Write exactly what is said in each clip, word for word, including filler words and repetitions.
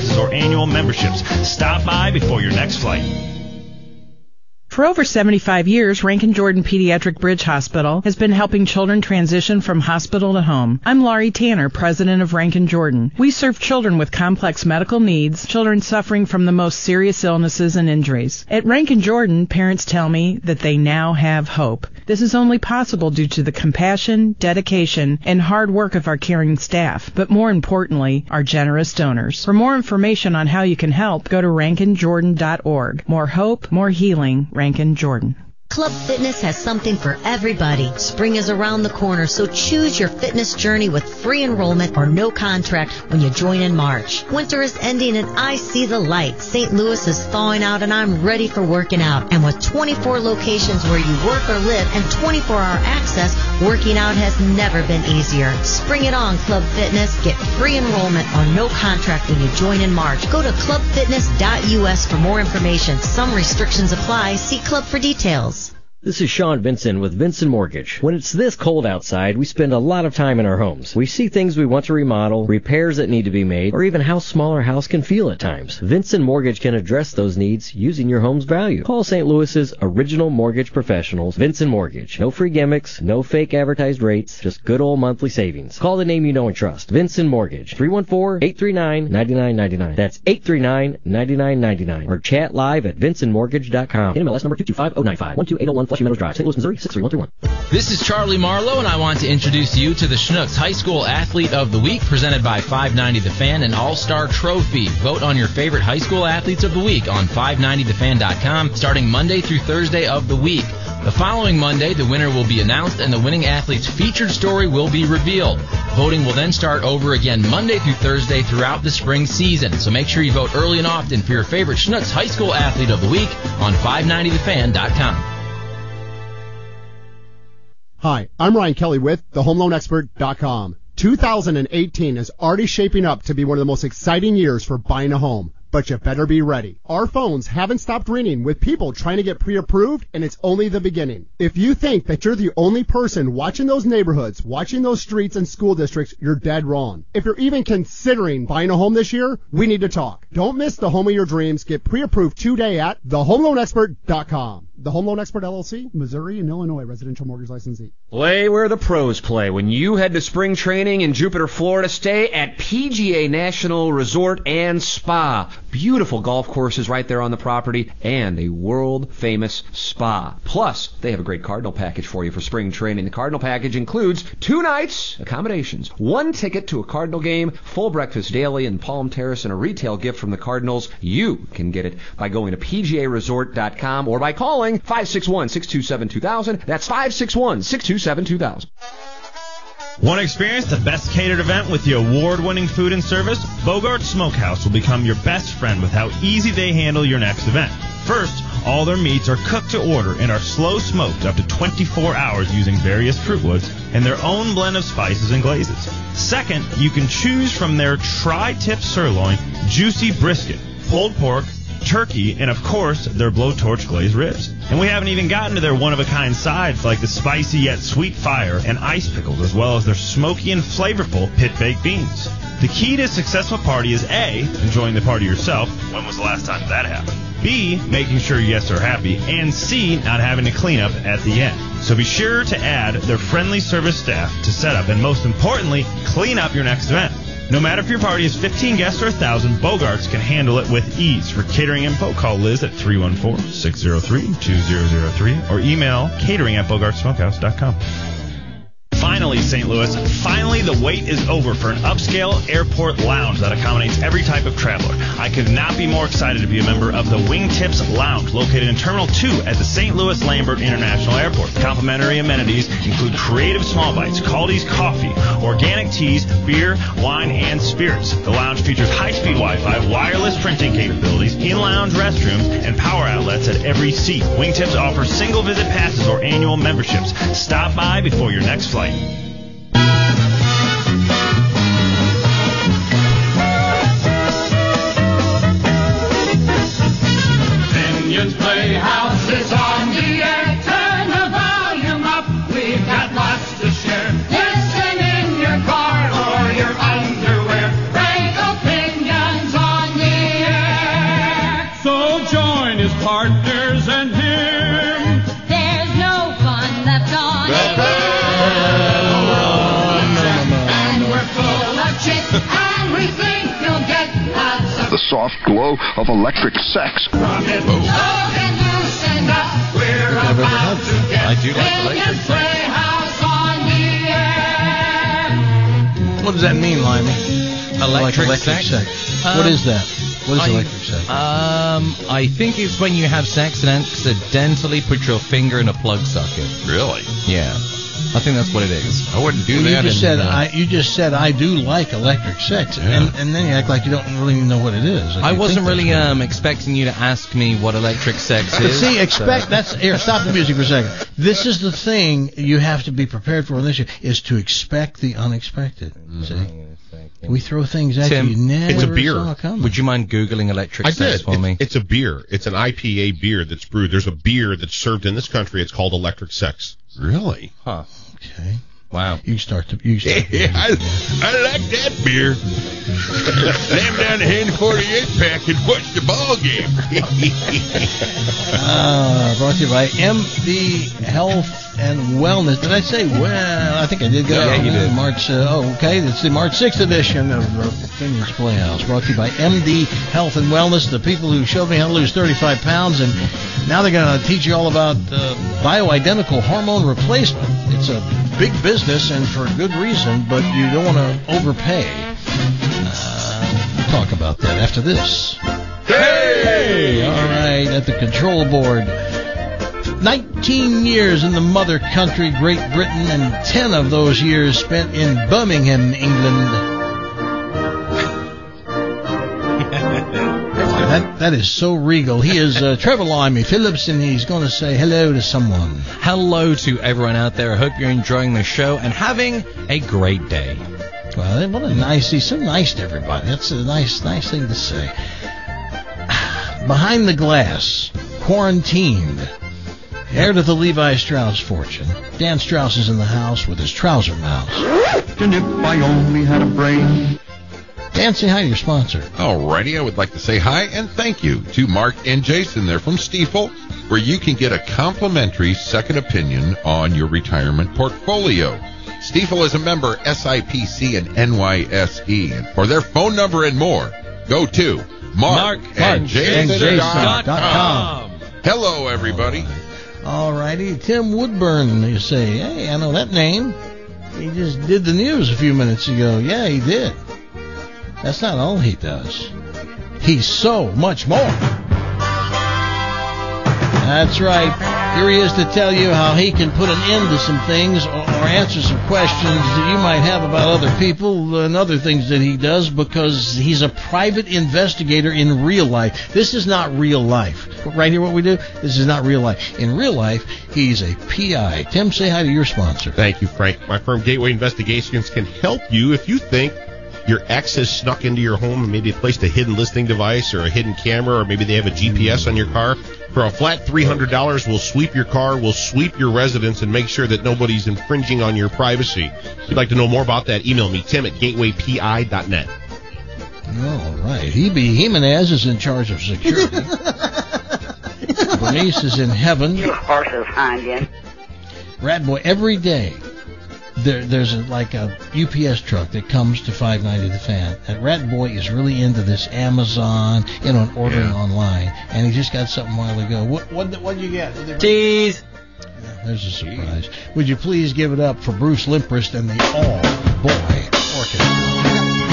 passes or annual memberships. Stop by before your next flight. For over seventy-five years, Rankin Jordan Pediatric Bridge Hospital has been helping children transition from hospital to home. I'm Laurie Tanner, president of Rankin Jordan. We serve children with complex medical needs, children suffering from the most serious illnesses and injuries. At Rankin Jordan, parents tell me that they now have hope. This is only possible due to the compassion, dedication, and hard work of our caring staff, but more importantly, our generous donors. For more information on how you can help, go to rankin jordan dot org. More hope, more healing. Rankin Jordan. Club Fitness has something for everybody. Spring is around the corner, so choose your fitness journey with free enrollment or no contract when you join in March. Winter is ending and I see the light. Saint Louis is thawing out and I'm ready for working out. And with twenty-four locations where you work or live and twenty-four hour access, working out has never been easier. Spring it on, Club Fitness. Get free enrollment or no contract when you join in March. Go to club fitness dot u s for more information. Some restrictions apply. See Club for details. This is Sean Vinson with Vinson Mortgage. When it's this cold outside, we spend a lot of time in our homes. We see things we want to remodel, repairs that need to be made, or even how small our house can feel at times. Vinson Mortgage can address those needs using your home's value. Call Saint Louis's original mortgage professionals, Vinson Mortgage. No free gimmicks, no fake advertised rates, just good old monthly savings. Call the name you know and trust. Vinson Mortgage. three one four, eight three nine, nine nine nine nine. That's eight three nine, nine nine nine nine. Or chat live at vinson mortgage dot com. N M L S number two two five zero nine five. one two eight zero one Flushing Meadows Drive, Saint Louis, Missouri, six three one three one. This is Charlie Marlowe, and I want to introduce you to the Schnucks High School Athlete of the Week, presented by five ninety The Fan and All-Star Trophy. Vote on your favorite high school athletes of the week on five ninety the fan dot com, starting Monday through Thursday of the week. The following Monday, the winner will be announced, and the winning athlete's featured story will be revealed. Voting will then start over again Monday through Thursday throughout the spring season. So make sure you vote early and often for your favorite Schnucks High School Athlete of the Week on five ninety the fan dot com. Hi, I'm Ryan Kelly with the home loan expert dot com. two thousand eighteen is already shaping up to be one of the most exciting years for buying a home, but you better be ready. Our phones haven't stopped ringing with people trying to get pre-approved, and it's only the beginning. If you think that you're the only person watching those neighborhoods, watching those streets and school districts, you're dead wrong. If you're even considering buying a home this year, we need to talk. Don't miss the home of your dreams. Get pre-approved today at the home loan expert dot com. The Home Loan Expert L L C, Missouri and Illinois residential mortgage licensee. Play where the pros play. When you head to spring training in Jupiter, Florida, stay at P G A National Resort and Spa. Beautiful golf courses right there on the property and a world-famous spa. Plus, they have a great Cardinal package for you for spring training. The Cardinal package includes two nights, accommodations, one ticket to a Cardinal game, full breakfast daily in Palm Terrace, and a retail gift from the Cardinals. You can get it by going to P G A resort dot com or by calling five six one, six two seven, two thousand. That's five six one, six two seven, two thousand. Want to experience the best catered event with the award-winning food and service? Bogart Smokehouse will become your best friend with how easy they handle your next event. First, all their meats are cooked to order and are slow smoked up to twenty-four hours using various fruit woods and their own blend of spices and glazes. Second, you can choose from their tri-tip sirloin, juicy brisket, pulled pork, turkey, and of course, their blowtorch glazed ribs. And we haven't even gotten to their one-of-a-kind sides like the spicy yet sweet fire and ice pickles, as well as their smoky and flavorful pit-baked beans. The key to a successful party is A, enjoying the party yourself. When was the last time that happened? B, making sure guests are happy. And C, not having to clean up at the end. So be sure to add their friendly service staff to set up and, most importantly, clean up your next event. No matter if your party is fifteen guests or one thousand, Bogarts can handle it with ease. For catering info, call Liz at three one four, six zero three, two zero zero three or email catering at bogart smokehouse dot com. Finally, Saint Louis, finally the wait is over for an upscale airport lounge that accommodates every type of traveler. I could not be more excited to be a member of the Wingtips Lounge, located in Terminal two at the Saint Louis Lambert International Airport. Complimentary amenities include creative small bites, Caldi's coffee, organic teas, beer, wine, and spirits. The lounge features high-speed Wi-Fi, wireless printing capabilities, in-lounge restrooms, and power outlets at every seat. Wingtips offers single-visit passes or annual memberships. Stop by before your next flight. Vineyards Playhouse is on the air. Turn the volume up. We've got lots to share. Listen in your car or your underwear. Frank opinions on the soft glow of electric sex. I do like electric sex. What does that mean, Limey? Electric, like electric sex? sex. Um, what is that? What is I, electric sex? Um, I think it's when you have sex and accidentally put your finger in a plug socket. Really? Yeah. I think that's what it is. I wouldn't do well, that. You just in, said uh, I. You just said I do like electric sex, Yeah. and, and then you act like you don't really know what it is. Like I you wasn't think really that's um, expecting you to ask me what electric sex But is. see, expect so. that's here. Stop the music for a second. This is the thing you have to be prepared for in this year, is to expect the unexpected. Mm-hmm. See, we throw things at Tim, you. You never it's a beer. saw coming. Would you mind Googling electric I sex did. for It's, me? it's a beer. It's an I P A beer that's brewed. There's a beer that's served in this country. It's called Electric Sex. Really? Huh. Okay. Wow. You can start the. You can start the Yeah, I, I like that beer. Slam down the Hen forty-eight pack and watch the ball game. uh, brought to you by M D Health and Wellness. Did I say well? I think I did go. Yeah, you did. March. Uh, oh, okay. It's the March sixth edition of uh, Finion's Playhouse. Brought to you by M D Health and Wellness, the people who showed me how to lose thirty-five pounds, and now they're going to teach you all about uh, bioidentical hormone replacement. It's a big business and for good reason, but you don't want to overpay. Uh, we'll talk about that after this. Hey! All right, at the control board. nineteen years in the mother country, Great Britain, and ten of those years spent in Birmingham, England. That, that is so regal. He is uh, Trevor Limey Phillips, and he's going to say hello to someone. Hello to everyone out there. I hope you're enjoying the show and having a great day. Well, what a nice, he's so nice to everybody. That's a nice, nice thing to say. Behind the glass, quarantined, heir to the Levi Strauss fortune, Dan Strauss is in the house with his trouser mouse. And if I only had a brain. Dan, say hi to your sponsor. Alrighty, I would like to say hi and thank you to Mark and Jason. They're from Stifel, where you can get a complimentary second opinion on your retirement portfolio. Stifel is a member S I P C and N Y S E. And for their phone number and more, go to Mark, Mark and Jason dot com. Hello, everybody. Alrighty, Tim Woodburn, you say, hey, I know that name. He just did the news a few minutes ago. Yeah, he did. That's not all he does. He's so much more. That's right. Here he is to tell you how he can put an end to some things or, or answer some questions that you might have about other people and other things that he does, because he's a private investigator in real life. This is not real life. Right here what we do, this is not real life. In real life, he's a P I. Tim, say hi to your sponsor. Thank you, Frank. My firm Gateway Investigations can help you if you think your ex has snuck into your home and maybe placed a hidden listening device or a hidden camera, or maybe they have a G P S on your car. For a flat three hundred dollars, we'll sweep your car, we'll sweep your residence, and make sure that nobody's infringing on your privacy. If you'd like to know more about that, email me, Tim at gateway P I dot net. All right. He be Jimenez is in charge of security. Bernice is in heaven. You horses, Hanyan. Rat Boy, every day there, there's a, like a U P S truck that comes to five ninety The Fan. And Rat Boy is really into this Amazon, you know, and ordering Yeah. online. And he just got something a while ago. What what what'd you get? Cheese. Yeah, there's a surprise. Would you please give it up for Bruce Limprist and the All Boy Orchestra?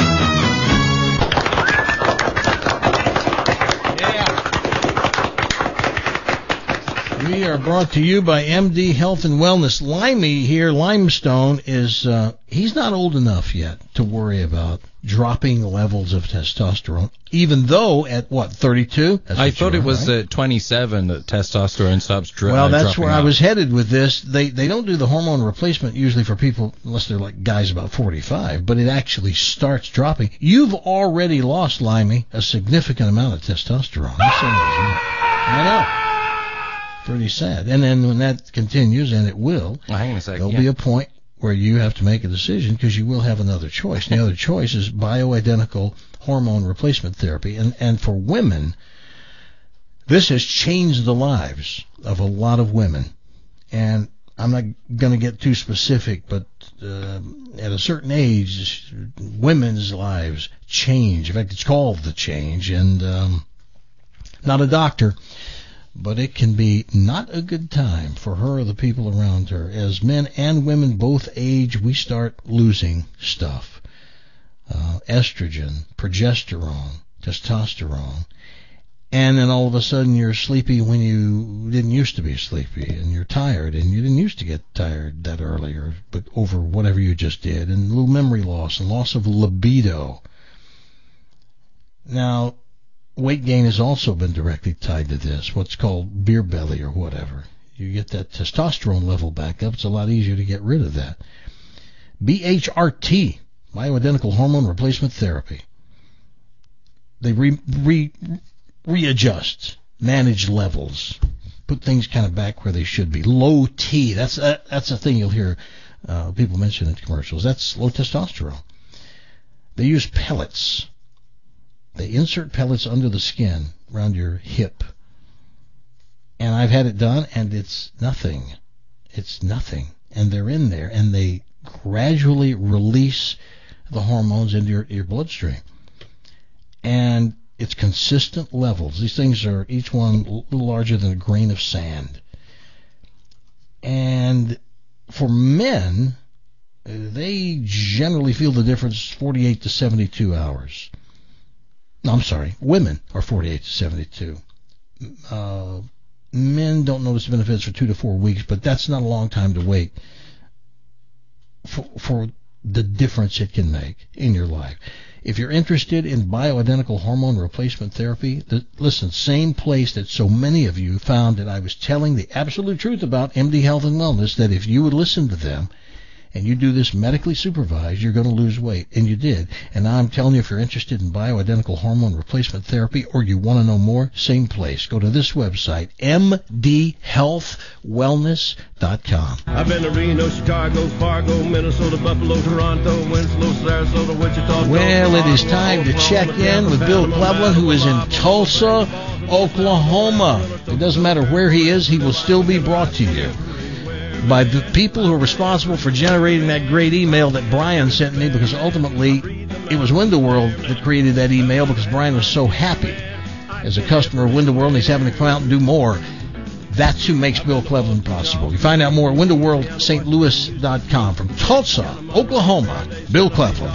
We are brought to you by M D Health and Wellness. Limey here, Limestone, is uh, he's not old enough yet to worry about dropping levels of testosterone, even though at, what, thirty-two? That's I what thought you it are, was right? at twenty-seven that testosterone stops dri- Well, uh, that's dropping where I out. was headed with this. They they don't do the hormone replacement usually for people unless they're like guys about forty-five, but it actually starts dropping. You've already lost, Limey, a significant amount of testosterone. I'm saying, I know. Pretty sad. And then when that continues, and it will, Well, hang on a second. there'll yeah. be a point where you have to make a decision, because you will have another choice. And the other choice is bioidentical hormone replacement therapy. And, and for women, this has changed the lives of a lot of women. And I'm not going to get too specific, but uh, at a certain age, women's lives change. In fact, it's called The Change, and um, not a doctor, but it can be not a good time for her or the people around her. As men and women both age, we start losing stuff. Uh, estrogen, progesterone, testosterone. And then all of a sudden you're sleepy when you didn't used to be sleepy, and you're tired, and you didn't used to get tired that early, or but over whatever you just did, and a little memory loss and loss of libido. Now, weight gain has also been directly tied to this, what's called beer belly or whatever. You get that testosterone level back up, it's a lot easier to get rid of that. B H R T, bioidentical hormone replacement therapy. They re... re readjust, manage levels, put things kind of back where they should be. Low T, that's uh, that's a thing you'll hear uh, people mention in commercials. That's low testosterone. They use pellets. They insert pellets under the skin around your hip. And I've had it done, and it's nothing. It's nothing. And they're in there, and they gradually release the hormones into your, your bloodstream. And it's consistent levels. These things are each one a little larger than a grain of sand. And for men, they generally feel the difference forty-eight to seventy-two hours. No, I'm sorry. Women are forty-eight to seventy-two. Uh, men don't notice benefits for two to four weeks, but that's not a long time to wait for, for the difference it can make in your life. If you're interested in bioidentical hormone replacement therapy, the, listen, same place that so many of you found that I was telling the absolute truth about M D Health and Wellness, that if you would listen to them and you do this medically supervised, you're going to lose weight. And you did. And now I'm telling you, if you're interested in bioidentical hormone replacement therapy or you want to know more, same place. Go to this website, m d health wellness dot com. I've been to Reno, Chicago, Fargo, Minnesota, Buffalo, Toronto, Winslow, Sarasota, Wichita. Well, it is time to check in with Bill Cleveland, who is in Tulsa, Oklahoma. It doesn't matter where he is, he will still be brought to you by the people who are responsible for generating that great email that Brian sent me, because ultimately it was Window World that created that email, because Brian was so happy as a customer of Window World and he's having to come out and do more. That's who makes Bill Cleveland possible. You find out more at window world st louis dot com. From Tulsa, Oklahoma, Bill Cleveland.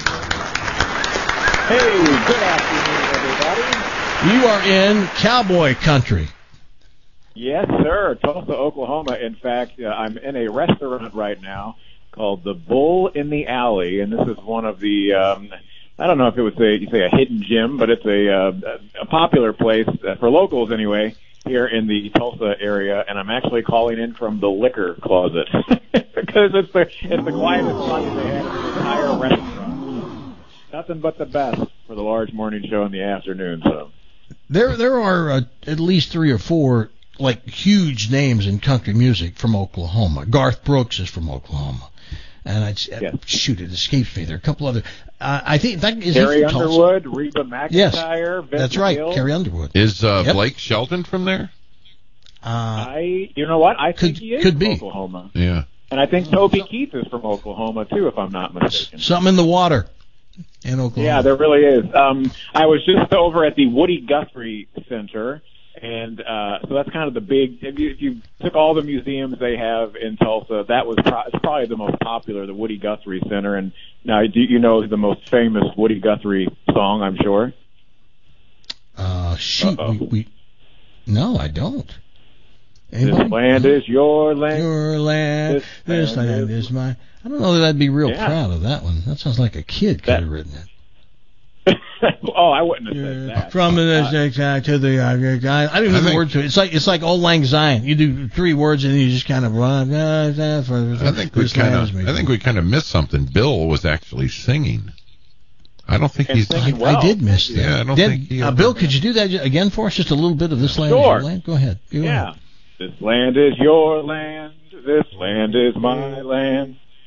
Hey, good afternoon, everybody. You are in cowboy country. Yes, sir. Tulsa, Oklahoma. In fact, uh, I'm in a restaurant right now called the Bull in the Alley, and this is one of the, um, I don't know if it would say, you say a hidden gem, but it's a, uh, a popular place, uh, for locals anyway, here in the Tulsa area, and I'm actually calling in from the liquor closet because it's the, it's the quietest spot they have in the entire restaurant. Nothing but the best for the large morning show in the afternoon. So There, there are uh, at least three or four like huge names in country music from Oklahoma. Garth Brooks is from Oklahoma, and I yes. shoot, it escapes me. There are a couple other. Uh, I think in fact, is Carrie he from Underwood, Tulsa? Reba McEntire. Yes, Vince that's right. Gill. Carrie Underwood. Is uh, yep. Blake Shelton from there? Uh, I, you know what? I could, think he is could from be. Oklahoma. Yeah. And I think Toby Keith is from Oklahoma too, if I'm not mistaken. Something in the water in Oklahoma. Yeah, there really is. Um, I was just over at the Woody Guthrie Center. And uh, so that's kind of the big. If you, if you took all the museums they have in Tulsa, that was pro- it's probably the most popular, the Woody Guthrie Center. And now, do you know the most famous Woody Guthrie song? I'm sure. Uh, shoot, we, we. No, I don't. Anybody? This land is your land. Your land. This, this land, land is, is mine. I don't know that I'd be real yeah. proud of that one. That sounds like a kid could that, have written it. Oh, I wouldn't have said that. From the uh, to the uh, I don't even know the word to it. It's like it's like Old Lang Syne. You do three words and you just kind of run. Uh, I think we kind of I think we kind of missed something. Bill was actually singing. I don't think and he's. I, well. I did miss that. Yeah, I don't did, think he. Uh, Bill, could you do that again for us? Just a little bit of this land sure. is your land. Go ahead. Go yeah. ahead. This land is your land. This land is my land.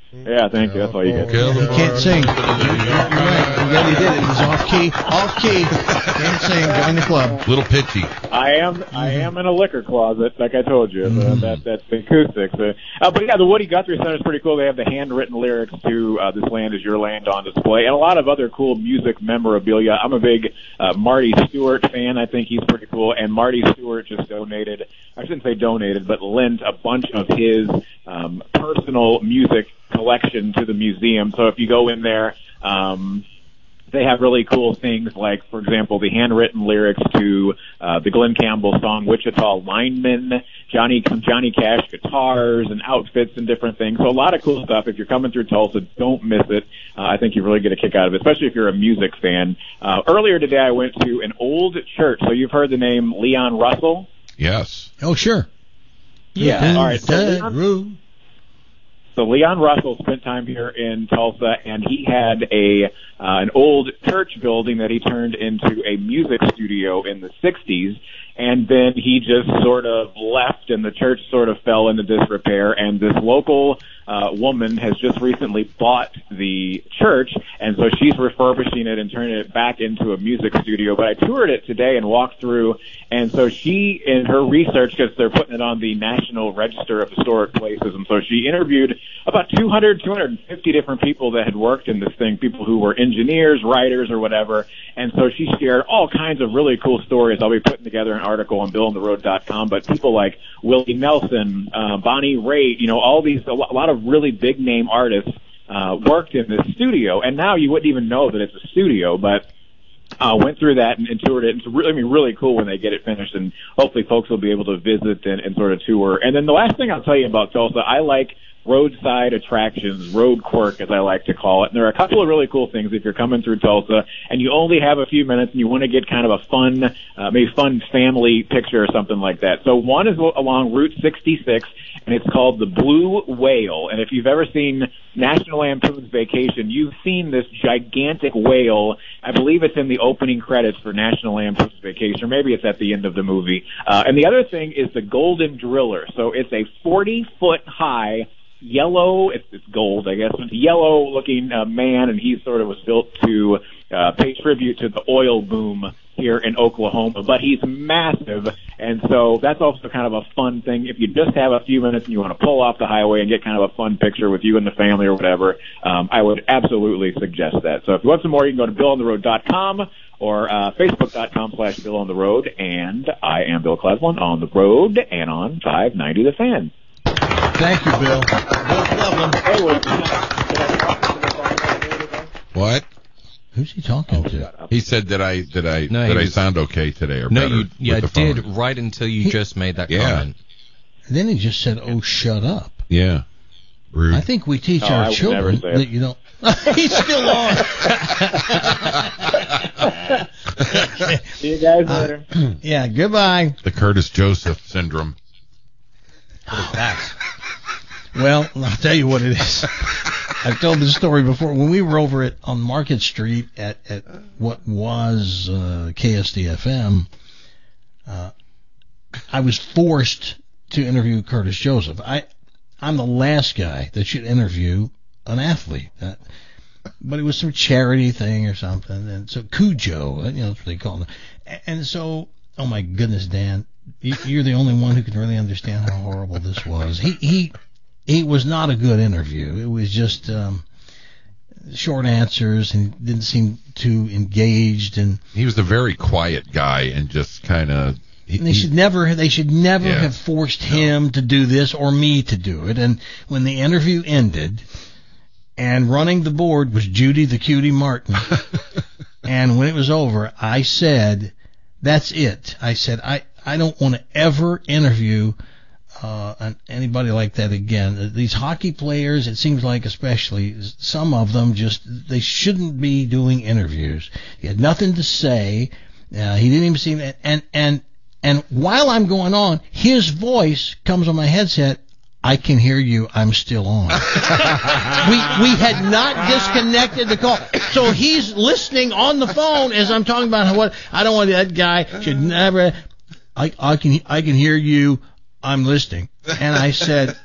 Yeah, thank you. That's all you get. You can't sing. You're right. You already did it. He's off key. Off key. Can't sing. Join the club. Little pitchy. I am I am in a liquor closet, like I told you. Mm-hmm. Uh, that that's the acoustics. Uh, uh, but yeah, the Woody Guthrie Center is pretty cool. They have the handwritten lyrics to uh, "This Land Is Your Land" on display, and a lot of other cool music memorabilia. I'm a big uh, Marty Stewart fan. I think he's pretty cool. And Marty Stewart just donated. I shouldn't say donated, but lent a bunch of his um, personal music collection to the museum. So if you go in there, um, they have really cool things like, for example, the handwritten lyrics to uh, the Glenn Campbell song "Wichita Lineman," Johnny Johnny Cash guitars and outfits and different things. So a lot of cool stuff. If you're coming through Tulsa, don't miss it. Uh, I think you really get a kick out of it, especially if you're a music fan. Uh, earlier today, I went to an old church. So you've heard the name Leon Russell? Yes. Oh, sure. Yeah. All right. So Leon, So Leon Russell spent time here in Tulsa, and he had a uh, an old church building that he turned into a music studio in the sixties, and then he just sort of left, and the church sort of fell into disrepair, and this local uh, woman has just recently bought the church, and so she's refurbishing it and turning it back into a music studio. But I toured it today and walked through, and so she, in her research, because they're putting it on the National Register of Historic Places, and so she interviewed about two hundred, two hundred fifty different people that had worked in this thing, people who were engineers, writers, or whatever, and so she shared all kinds of really cool stories. I'll be putting together an article on bill on the road dot com, but people like Willie Nelson, uh, Bonnie Raitt, you know, all these, a lot of really big-name artists uh, worked in this studio, and now you wouldn't even know that it's a studio, but Uh, went through that and, and toured it. It's really, I mean, really cool when they get it finished, and hopefully folks will be able to visit and, and sort of tour. And then the last thing I'll tell you about Tulsa, I like roadside attractions, road quirk as I like to call it. And there are a couple of really cool things if you're coming through Tulsa and you only have a few minutes and you want to get kind of a fun, uh, maybe fun family picture or something like that. So one is along Route sixty-six, and it's called the Blue Whale. And if you've ever seen National Lampoon's Vacation, you've seen this gigantic whale. I believe it's in the opening credits for National Lampoon's Vacation, or maybe it's at the end of the movie. Uh, and the other thing is the Golden Driller. So it's a forty-foot high yellow, it's, it's gold, I guess, it's a yellow-looking uh, man, and he sort of was built to uh, pay tribute to the oil boom here in Oklahoma. But he's massive, and so that's also kind of a fun thing. If you just have a few minutes and you want to pull off the highway and get kind of a fun picture with you and the family or whatever, um, I would absolutely suggest that. So if you want some more, you can go to bill on the road dot com or uh, facebook dot com slash Bill on the Road. And I am Bill Cleveland on the road and on five ninety The Fan. Thank you, Bill. Bill Cleveland. Hey, well, What? Who's he talking to? He said that I that I No, that he I was- sound okay today or No, better you yeah, with the phone. did right until you just made that Yeah. comment. And then he just said, "Oh, shut up." Yeah. Rude. I think we teach Oh, I our would children never say it. that you don't. He's still on. See you guys later. Uh, yeah, goodbye. The Curtis Joseph syndrome. What is that? Well, I'll tell you what it is. I've told this story before. When we were over at on Market Street at, at what was uh, K S D F M, uh, I was forced to interview Curtis Joseph. I, I'm the last guy that should interview an athlete. Uh, but it was some charity thing or something. And so Cujo, you know, that's what they call him. And so, oh my goodness, Dan, you- you're the only one who can really understand how horrible this was. He, he, he was not a good interview. It was just um, short answers, and he didn't seem too engaged. And He was a very quiet guy and just kind of. And they should never, they should never Yeah. have forced him to do this or me to do it. And when the interview ended, and running the board was Judy the Cutie Martin, and when it was over, I said, "That's it." I said, "I I don't want to ever interview uh, an, anybody like that again. These hockey players, it seems like, especially some of them, just they shouldn't be doing interviews. He had nothing to say. Uh, he didn't even seem and and." And while I'm going on, his voice comes on my headset. "I can hear you. I'm still on." we we had not disconnected the call, so he's listening on the phone as I'm talking about what I don't want that guy should never. I I can I can hear you. I'm listening, and I said,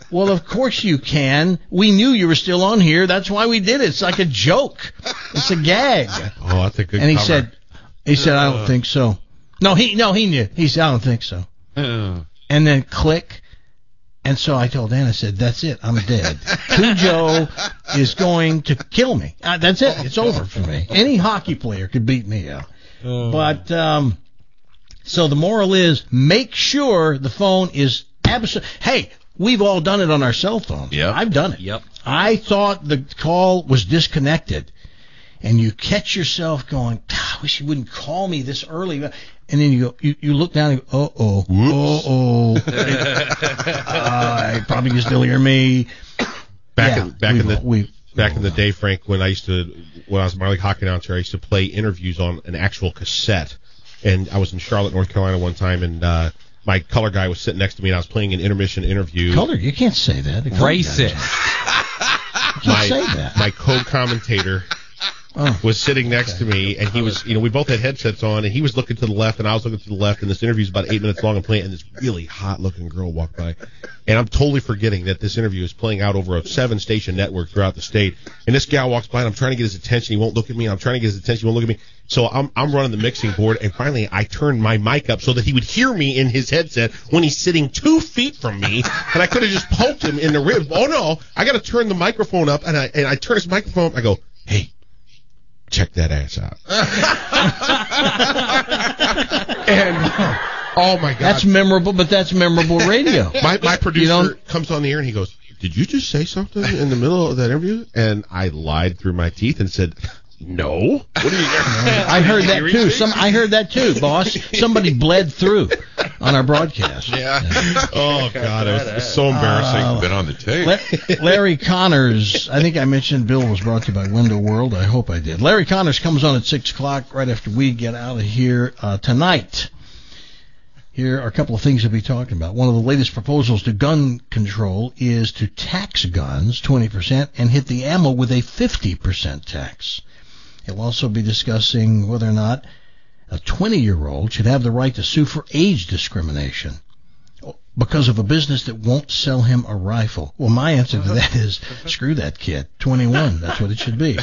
Well, of course you can. We knew you were still on here. That's why we did it. It's like a joke. It's a gag. Oh, that's a good And he cover. said, he said, I don't think so. No, he no, he knew. He said, I don't think so. Uh. And then click. And so I told Dan, I said, that's it. I'm dead. Cujo is going to kill me. Uh, that's it. It's over for me. Any hockey player could beat me out. Oh. But, um, so the moral is, make sure the phone is absolutely. Hey, we've all done it on our cell phones. Yeah. I've done it. Yep. I thought the call was disconnected. And you catch yourself going, I wish you wouldn't call me this early. And then you go, you, you look down and go, uh-oh, uh-oh. uh, probably can still hear me. Back Yeah, in back in the we back in the day, Frank, when I used to when I was a minor league hockey announcer, I used to play interviews on an actual cassette. And I was in Charlotte, North Carolina one time, and uh, my color guy was sitting next to me, and I was playing an intermission interview. Color? You can't say that. The color Racist. guy- You can't my, say that. My co-commentator Oh. was sitting next to me, and he was, you know, we both had headsets on, and he was looking to the left, and I was looking to the left, and this interview's about eight minutes long and playing, and this really hot-looking girl walked by, and I'm totally forgetting that this interview is playing out over a seven-station network throughout the state, and this gal walks by, and I'm trying to get his attention, he won't look at me, and I'm trying to get his attention, he won't look at me, so I'm I'm running the mixing board, and finally I turned my mic up so that he would hear me in his headset when he's sitting two feet from me, and I could have just poked him in the rib. Oh no, I got to turn the microphone up, and I and I turn his microphone up, I go, hey, check that ass out. And oh my God, That's memorable, but that's memorable radio. my my producer You don't- comes on the air and he goes, did you just say something in the middle of that interview? And I lied through my teeth and said, no. What are you? I heard that too. Some I heard that too, boss. Somebody bled through on our broadcast. Yeah. Oh God, it was, it was so embarrassing. Uh, Been on the tape. La- Larry Connors, I think I mentioned Bill was brought to you by Window World. I hope I did. Larry Connors comes on at six o'clock right after we get out of here uh, tonight. Here are a couple of things to be talking about. One of the latest proposals to gun control is to tax guns twenty percent and hit the ammo with a fifty percent tax. He'll also be discussing whether or not a twenty-year-old should have the right to sue for age discrimination because of a business that won't sell him a rifle. Well, my answer to that is, screw that kid. twenty-one, that's what it should be.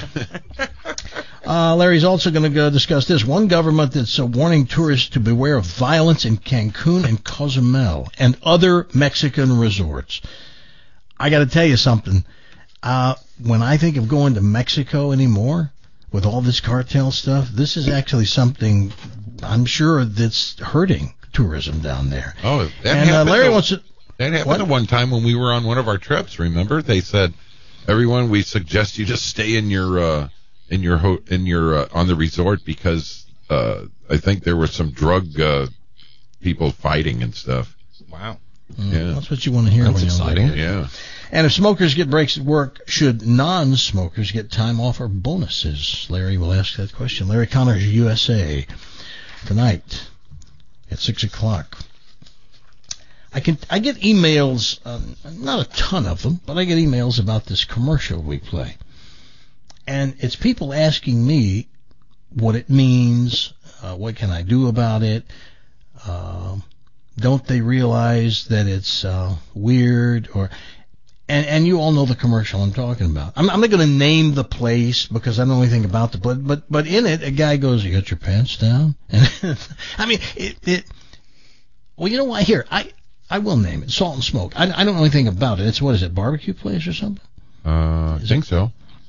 Uh, Larry's also going to go discuss this. One government that's uh, warning tourists to beware of violence in Cancun and Cozumel and other Mexican resorts. I got to tell you something. Uh, when I think of going to Mexico anymore, with all this cartel stuff, this is actually something I'm sure that's hurting tourism down there. Oh, that and uh, happened Larry to- wants to. That happened What? at one time when we were on one of our trips. Remember, they said, "Everyone, we suggest you just stay in your uh, in your ho- in your uh, on the resort because uh, I think there were some drug uh, people fighting and stuff." Wow. Mm, Yeah, That's what you want to hear. That's when you're on exciting. vacation. Yeah. And if smokers get breaks at work, should non-smokers get time off or bonuses? Larry will ask that question. Larry Connors, U S A, tonight at six o'clock. I can I get emails, um, not a ton of them, but I get emails about this commercial we play. And it's people asking me what it means, uh, what can I do about it, uh, don't they realize that it's uh, weird, or and and you all know the commercial I'm talking about. I'm, I'm not going to name the place because I don't know anything about the but but but in it a guy goes, "You got your pants down?" And I mean it, it. Well, you know what? Here I I will name it. Salt and Smoke. I, I don't know anything about it. It's what is it? Barbecue place or something? Uh, I think so.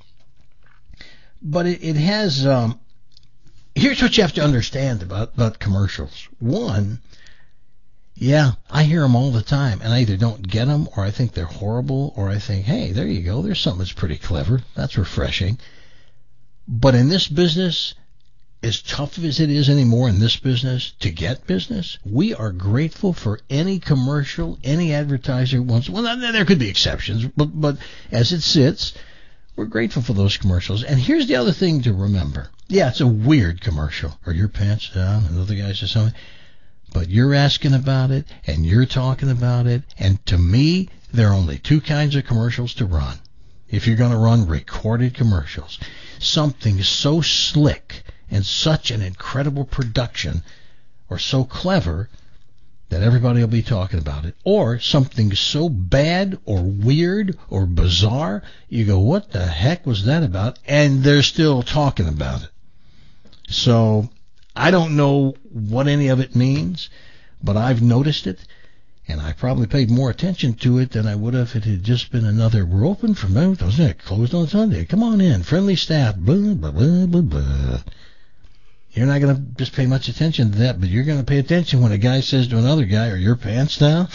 But it, it has. Um, here's what you have to understand about about commercials. One. Yeah, I hear them all the time, and I either don't get them, or I think they're horrible, or I think, hey, there you go, there's something that's pretty clever, that's refreshing. But in this business, as tough as it is anymore in this business to get business, we are grateful for any commercial, any advertiser wants. Well, there could be exceptions, but but as it sits, we're grateful for those commercials. And here's the other thing to remember. Yeah, it's a weird commercial. Are your pants down? And other guys or something. But you're asking about it, and you're talking about it, and to me, there are only two kinds of commercials to run. If you're going to run recorded commercials, something so slick and such an incredible production, or so clever, that everybody will be talking about it, or something so bad or weird or bizarre, you go, what the heck was that about? And they're still talking about it. So I don't know what any of it means, but I've noticed it, and I probably paid more attention to it than I would have if it had just been another, we're open for Thursday, it closed on Sunday, come on in, friendly staff, blah, blah, blah, blah, blah. You're not going to just pay much attention to that, but you're going to pay attention when a guy says to another guy, are your pants down?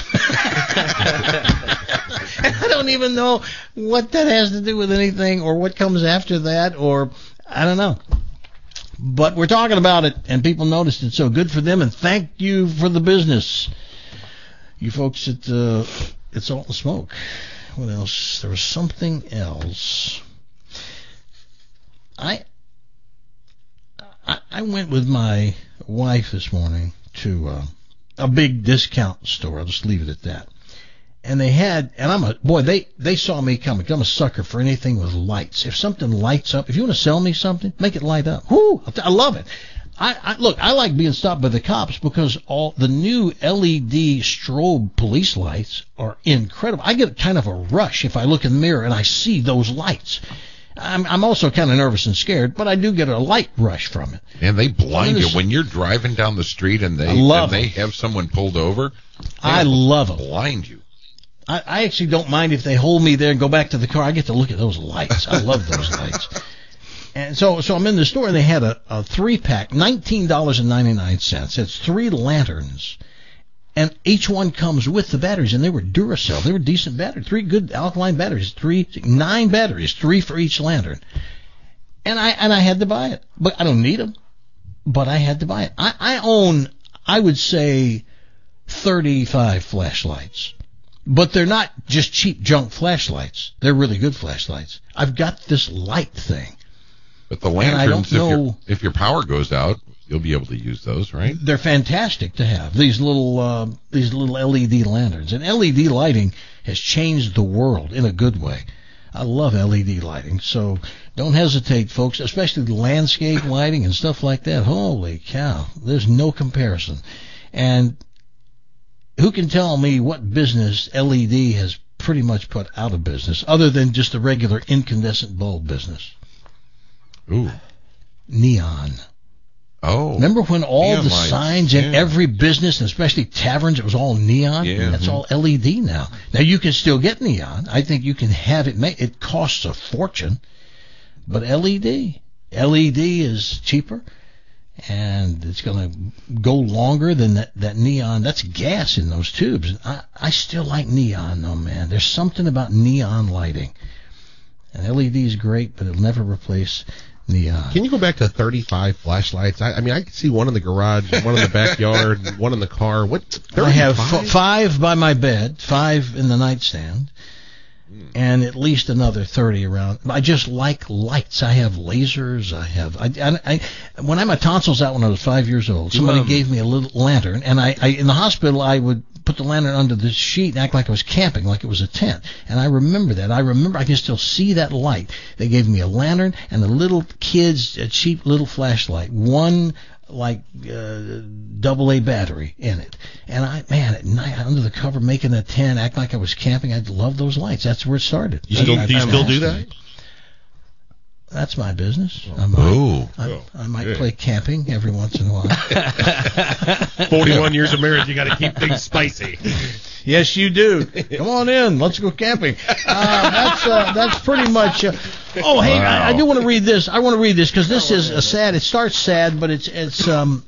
I don't even know what that has to do with anything or what comes after that, or I don't know. But we're talking about it, and people noticed it, so good for them, and thank you for the business. You folks at, uh, at Salt and Smoke. What else? There was something else. I... I went with my wife this morning to uh, a big discount store. I'll just leave it at that. And they had, and I'm a, boy, they, they saw me coming. I'm a sucker for anything with lights. If something lights up, if you want to sell me something, make it light up. Whoo, I love it. I, I look, I like being stopped by the cops because all the new L E D strobe police lights are incredible. I get kind of a rush if I look in the mirror and I see those lights. I'm, I'm also kind of nervous and scared, but I do get a light rush from it. And they blind you when you're driving down the street and they and they have someone pulled over. I love them. Blind you. I, I actually don't mind if they hold me there and go back to the car. I get to look at those lights. I love those lights. And so, so I'm in the store and they had a, a three pack, nineteen dollars and ninety-nine cents. It's three lanterns. And each one comes with the batteries, and they were Duracell. They were decent batteries, three good alkaline batteries, three, nine batteries, three for each lantern. And I and I had to buy it, but I don't need them. But I had to buy it. I, I own, I would say, thirty-five flashlights, but they're not just cheap junk flashlights. They're really good flashlights. I've got this light thing. But the lanterns, if, your, if your power goes out, you'll be able to use those, right? They're fantastic to have, these little uh, these little L E D lanterns. And L E D lighting has changed the world in a good way. I love L E D lighting, so don't hesitate, folks, especially landscape lighting and stuff like that. Holy cow, there's no comparison. And who can tell me what business L E D has pretty much put out of business, other than just the regular incandescent bulb business? Ooh. Neon. Oh. Remember when all the lights. signs in yeah. every business, and especially taverns, it was all neon? Yeah. That's all L E D now. Now, you can still get neon. I think you can have it made. It costs a fortune. But L E D. L E D is cheaper, and it's going to go longer than that, that neon. That's gas in those tubes. I, I still like neon, though, man. There's something about neon lighting. And L E D is great, but it'll never replace neon. Can you go back to thirty-five flashlights? I, I mean, I can see one in the garage, one in the backyard, one in the car. What? thirty-five? I have f- five by my bed, five in the nightstand, mm. and at least another thirty around. I just like lights. I have lasers. I have. I, I, I when I had my tonsils out when I was five years old, somebody um, gave me a little lantern, and I, I in the hospital I would put the lantern under the sheet and act like I was camping, like it was a tent. And I remember that. I remember, I can still see that light. They gave me a lantern and a little kid's, a cheap little flashlight. One, like, uh, double A battery in it. And I, man, at night, under the cover, making a tent, act like I was camping. I love those lights. That's where it started. You still, I, do you I, still I, do that? That's my business. I might, oh, I, I might yeah. play camping every once in a while. forty-one years of marriage, you got to keep things spicy. Yes, you do. Come on in. Let's go camping. Uh, that's uh, that's pretty much. Uh, oh, hey, wow. I, I do want to read this. I want to read this because this is a sad. It starts sad, but it's it's um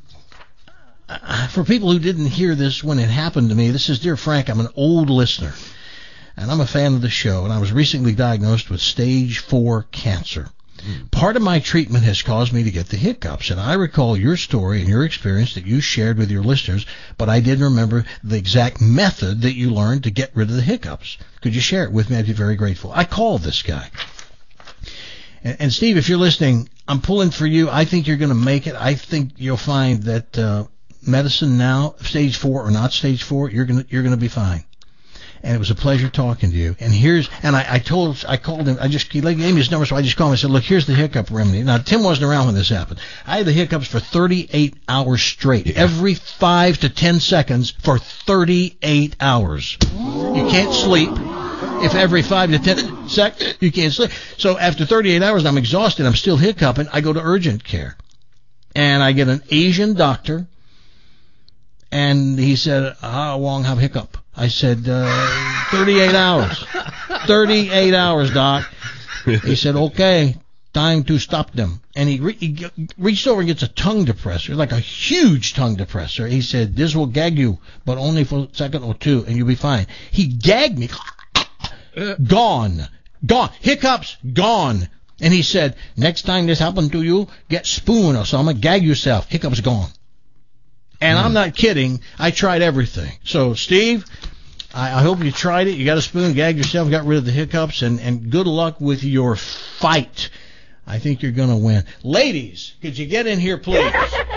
for people who didn't hear this when it happened to me. This is, dear Frank, I'm an old listener, and I'm a fan of the show, and I was recently diagnosed with stage four cancer. Part of my treatment has caused me to get the hiccups, and I recall your story and your experience that you shared with your listeners, but I didn't remember the exact method that you learned to get rid of the hiccups. Could you share it with me? I'd be very grateful. I called this guy. And, and Steve, if you're listening, I'm pulling for you. I think you're going to make it. I think you'll find that uh, medicine now, stage four or not stage four, you're going to you're going to be fine. and it was a pleasure talking to you. And here's, and I, I told, I called him, I just, he gave me his number, so I just called him. I said, look, here's the hiccup remedy. Now, Tim wasn't around when this happened. I had the hiccups for thirty-eight hours straight, yeah. every five to ten seconds for thirty-eight hours. You can't sleep. If every five to ten seconds you can't sleep. So after thirty-eight hours, I'm exhausted. I'm still hiccuping. I go to urgent care. And I get an Asian doctor. And he said, how long have hiccup? I said, uh, thirty-eight hours. thirty-eight hours, doc. He said, okay, time to stop them. And he, re- he reached over and gets a tongue depressor, like a huge tongue depressor. He said, this will gag you, but only for a second or two, and you'll be fine. He gagged me. Gone. Gone. Hiccups, gone. And he said, next time this happens to you, get spoon or something, gag yourself. Hiccups gone. And mm. I'm not kidding. I tried everything. So, Steve, I, I hope you tried it. You got a spoon, gagged yourself, got rid of the hiccups, and, and good luck with your fight. I think you're going to win. Ladies, could you get in here, please?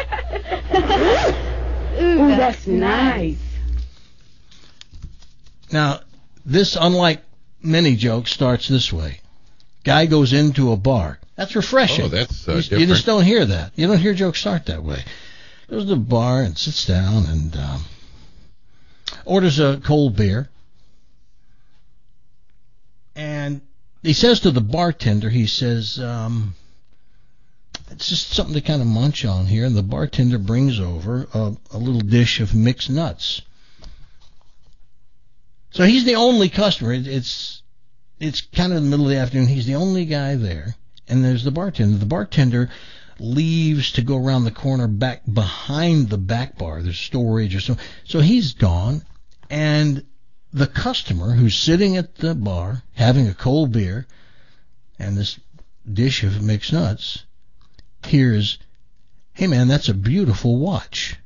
Ooh, that's nice. Now, this, unlike many jokes, starts this way. Guy goes into a bar. That's refreshing. Oh, that's uh, you, different. You just don't hear that. You don't hear jokes start that way. Goes to the bar and sits down and um, orders a cold beer. And he says to the bartender, he says, um, it's just something to kind of munch on here. And the bartender brings over a, a little dish of mixed nuts. So he's the only customer. It's it's kind of the middle of the afternoon. He's the only guy there. And there's the bartender. The bartender leaves to go around the corner back behind the back bar. There's storage or so. So he's gone. And the customer who's sitting at the bar having a cold beer and this dish of mixed nuts hears, hey, man, that's a beautiful watch.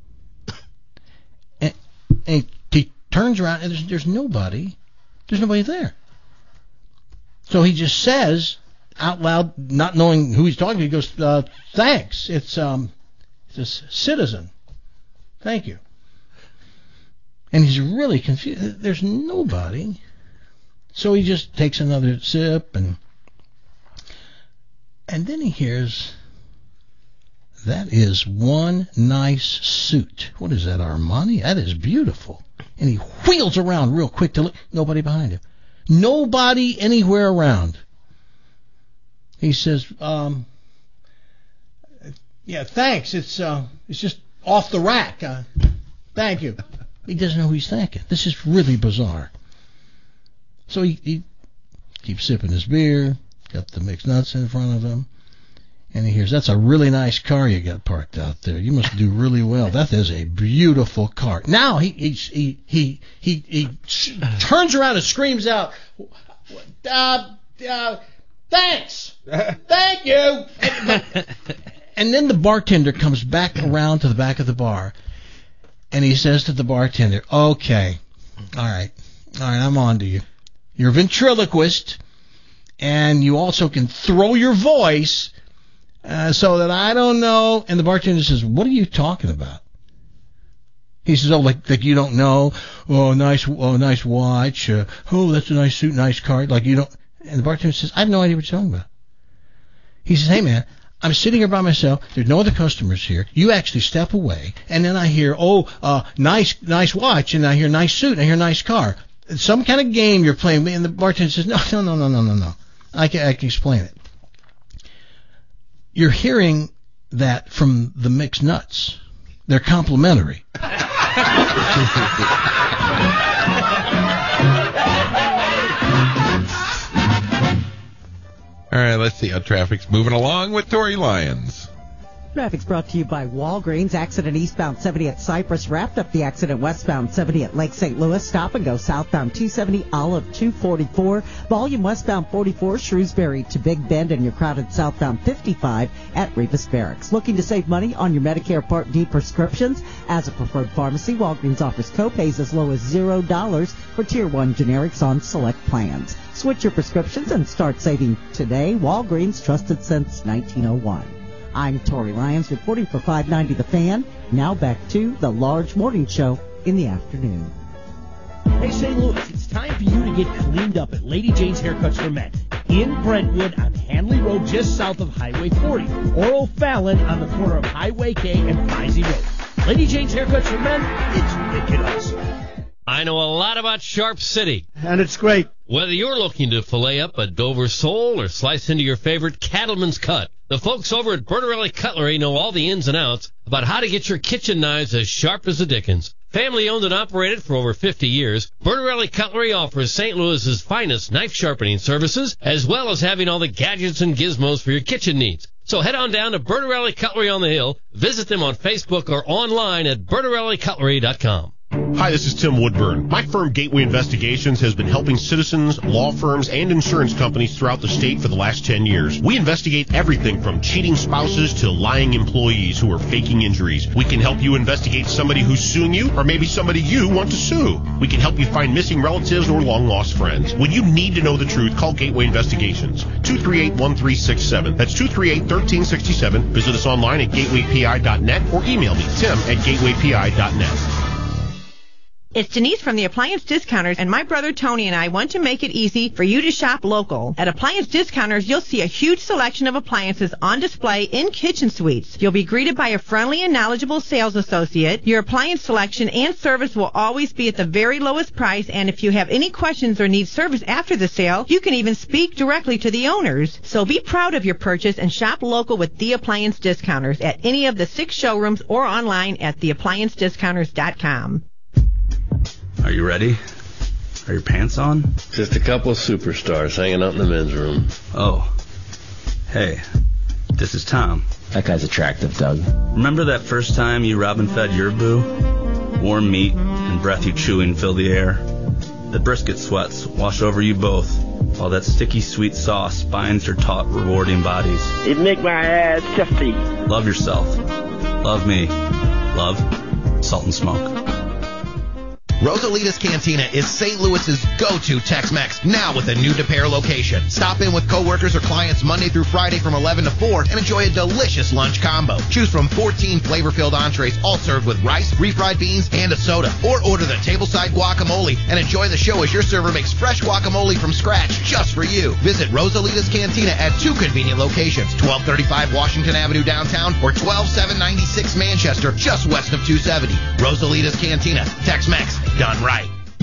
And, and he turns around and there's, there's nobody. There's nobody there. So he just says out loud, not knowing who he's talking to, he goes, uh, thanks. It's um, it's a citizen. Thank you. And he's really confused. There's nobody. So he just takes another sip and and then he hears, that is one nice suit. What is that, Armani? That is beautiful. And he wheels around real quick to look. Nobody behind him. Nobody anywhere around. He says, um, yeah, thanks. It's uh, it's just off the rack. Uh, thank you. He doesn't know who he's thanking. This is really bizarre. So he, he keeps sipping his beer, got the mixed nuts in front of him, and he hears, that's a really nice car you got parked out there. You must do really well. That is a beautiful car. Now he he he he he, he sh- turns around and screams out, uh, uh, thanks, thank you. And, and then the bartender comes back around to the back of the bar, and he says to the bartender, okay, all right, all right, I'm on to you. You're a ventriloquist, and you also can throw your voice uh, so that I don't know. And the bartender says, what are you talking about? He says, oh, like, like you don't know. Oh, nice, oh, nice watch. Uh, oh, that's a nice suit, nice car. Like you don't. And the bartender says, I have no idea what you're talking about. He says, hey, man, I'm sitting here by myself. There's no other customers here. You actually step away, and then I hear, oh, uh, nice, nice watch, and I hear nice suit, and I hear nice car. Some kind of game you're playing. And the bartender says, no, no, no, no, no, no, no. I can, I can explain it. You're hearing that from the mixed nuts. They're complimentary. All right, let's see how traffic's moving along with Tori Lyons. Traffic's brought to you by Walgreens. Accident eastbound seventy at Cypress. Wrapped up the accident westbound seventy at Lake Saint Louis. Stop and go southbound two seventy, Olive two forty-four. Volume westbound forty-four, Shrewsbury to Big Bend, and your crowded southbound fifty-five at Revis Barracks. Looking to save money on your Medicare Part D prescriptions? As a preferred pharmacy, Walgreens offers co-pays as low as zero dollars for Tier one generics on select plans. Switch your prescriptions and start saving today. Walgreens, trusted since nineteen oh one. I'm Tori Lyons reporting for five ninety The Fan. Now back to the Large Morning Show in the afternoon. Hey, Saint Louis, it's time for you to get cleaned up at Lady Jane's Haircuts for Men in Brentwood on Hanley Road, just south of Highway forty, or O'Fallon on the corner of Highway K and Pisey Road. Lady Jane's Haircuts for Men, it's ridiculous. I know a lot about Sharp City. And it's great. Whether you're looking to fillet up a Dover sole or slice into your favorite cattleman's cut, the folks over at Bertarelli Cutlery know all the ins and outs about how to get your kitchen knives as sharp as the dickens. Family owned and operated for over fifty years, Bertarelli Cutlery offers Saint Louis's finest knife sharpening services, as well as having all the gadgets and gizmos for your kitchen needs. So head on down to Bertarelli Cutlery on the Hill, visit them on Facebook or online at bertarelli cutlery dot com. Hi, this is Tim Woodburn. My firm, Gateway Investigations, has been helping citizens, law firms, and insurance companies throughout the state for the last ten years. We investigate everything from cheating spouses to lying employees who are faking injuries. We can help you investigate somebody who's suing you, or maybe somebody you want to sue. We can help you find missing relatives or long-lost friends. When you need to know the truth, call Gateway Investigations. two three eight, one three six seven. That's two three eight, one three six seven. Visit us online at gateway p i dot net or email me, tim at gateway p i dot net. It's Denise from the Appliance Discounters, and my brother Tony and I want to make it easy for you to shop local. At Appliance Discounters, you'll see a huge selection of appliances on display in kitchen suites. You'll be greeted by a friendly and knowledgeable sales associate. Your appliance selection and service will always be at the very lowest price, and if you have any questions or need service after the sale, you can even speak directly to the owners. So be proud of your purchase and shop local with the Appliance Discounters at any of the six showrooms or online at the appliance discounters dot com. Are you ready? Are your pants on? Just a couple of superstars hanging out in the men's room. Oh. Hey, this is Tom. That guy's attractive, Doug. Remember that first time you robbed and fed your boo? Warm meat and breath you chewing fill the air. The brisket sweats wash over you both, while that sticky sweet sauce binds your taut rewarding bodies. It'd make my ass chesty. Love yourself. Love me. Love Salt and Smoke. Rosalita's Cantina is Saint Louis's go-to Tex-Mex, now with a new De Pere location. Stop in with coworkers or clients Monday through Friday from eleven to four and enjoy a delicious lunch combo. Choose from fourteen flavor-filled entrees, all served with rice, refried beans, and a soda. Or order the tableside guacamole and enjoy the show as your server makes fresh guacamole from scratch just for you. Visit Rosalita's Cantina at two convenient locations, twelve thirty-five Washington Avenue downtown or twelve seven ninety-six Manchester, just west of two seventy. Rosalita's Cantina, Tex-Mex, done right.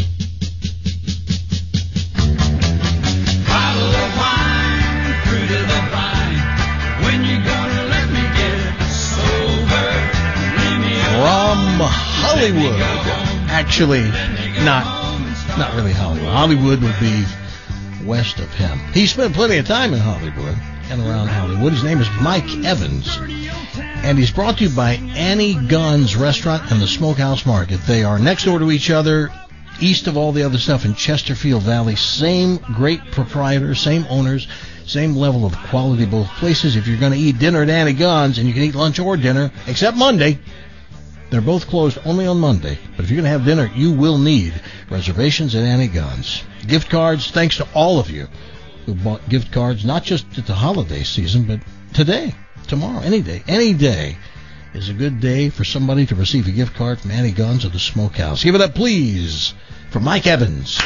Bottle of wine, fruit of the vine. When you gonna let me get sober? Leave me From Hollywood. Actually, not not really Hollywood. Hollywood would be west of him. He spent plenty of time in Hollywood and around Hollywood. His name is Mike Evans. And he's brought to you by Annie Gunn's Restaurant and the Smokehouse Market. They are next door to each other, east of all the other stuff in Chesterfield Valley. Same great proprietors, same owners, same level of quality, both places. If you're going to eat dinner at Annie Gunn's, and you can eat lunch or dinner, except Monday, they're both closed only on Monday. But if you're going to have dinner, you will need reservations at Annie Gunn's. Gift cards, thanks to all of you who bought gift cards, not just at the holiday season, but today. Tomorrow, any day, any day is a good day for somebody to receive a gift card from Annie Gunn's or the Smokehouse. Give it up, please, for Mike Evans.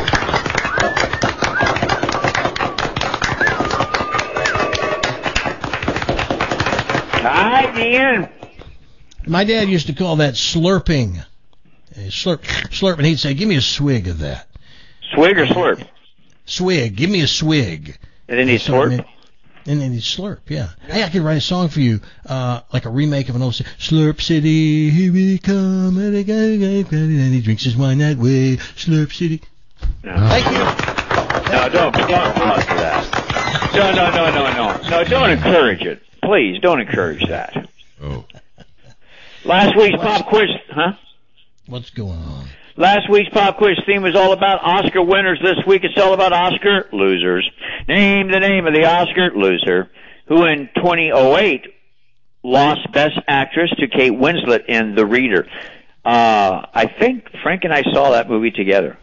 Hi, Ian. My dad used to call that slurping. Slurp, slurp, and he'd say, give me a swig of that. Swig or slurp? Swig. Give me a swig. And then he slurp? And then he'd slurp, yeah. Hey, I could write a song for you, uh, like a remake of an old song. Slurp City, here we come, and he drinks his wine that way. Slurp City. No. Thank you. No, don't, don't sponsor that. No, no, no, no, no. No, don't encourage it. Please, don't encourage that. Oh. Last week's pop quiz, huh? What's going on? Last week's pop quiz theme was all about Oscar winners. This week it's all about Oscar losers. Name the name of the Oscar loser who in twenty oh eight lost Best Actress to Kate Winslet in The Reader. Uh, I think Frank and I saw that movie together.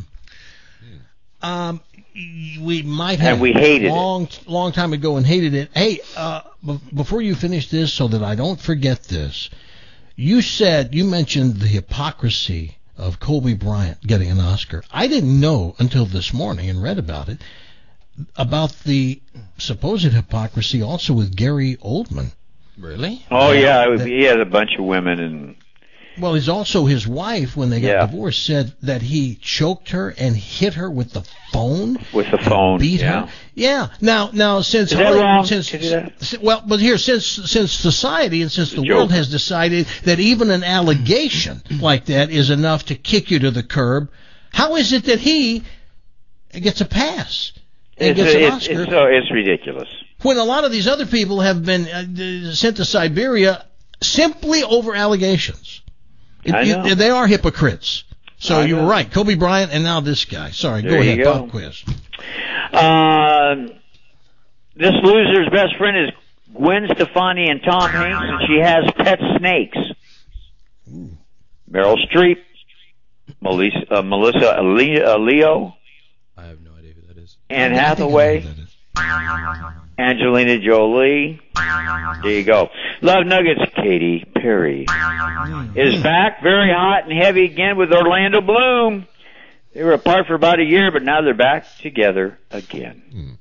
Um, we might have. And we hated long, it. Long time ago and hated it. Hey, uh, b- before you finish this, so that I don't forget this, you said, you mentioned the hypocrisy of Kobe Bryant getting an Oscar. I didn't know until this morning and read about it, about the supposed hypocrisy also with Gary Oldman. Really? Oh yeah, it was, That- he had a bunch of women, and Well, he's also his wife, when they got Yeah. divorced, said that he choked her and hit her with the phone. with the phone. Beat yeah. her. Yeah. Now, now since Is that Hollywood- wrong since to do that? si- well, but here since since society and since the joke. world has decided that even an allegation like that is enough to kick you to the curb, how is it that he gets a pass and It's, gets an it's, Oscar it's, so, it's ridiculous. when a lot of these other people have been uh, sent to Siberia simply over allegations? It- I you- know. they are hypocrites. So I you were know. right, Kobe Bryant, and now this guy. Sorry, There go you ahead, go. pop quiz. Uh, this loser's best friend is Gwen Stefani and Tom Hanks, and she has pet snakes. Meryl Streep, Melissa, uh, Melissa Le- uh, Leo, I have no idea who that is. Anne I think I know Hathaway, who that is. Angelina Jolie. There you go. Love Nuggets, Katy Perry is back, very hot and heavy again with Orlando Bloom. They were apart for about a year, but now they're back together again.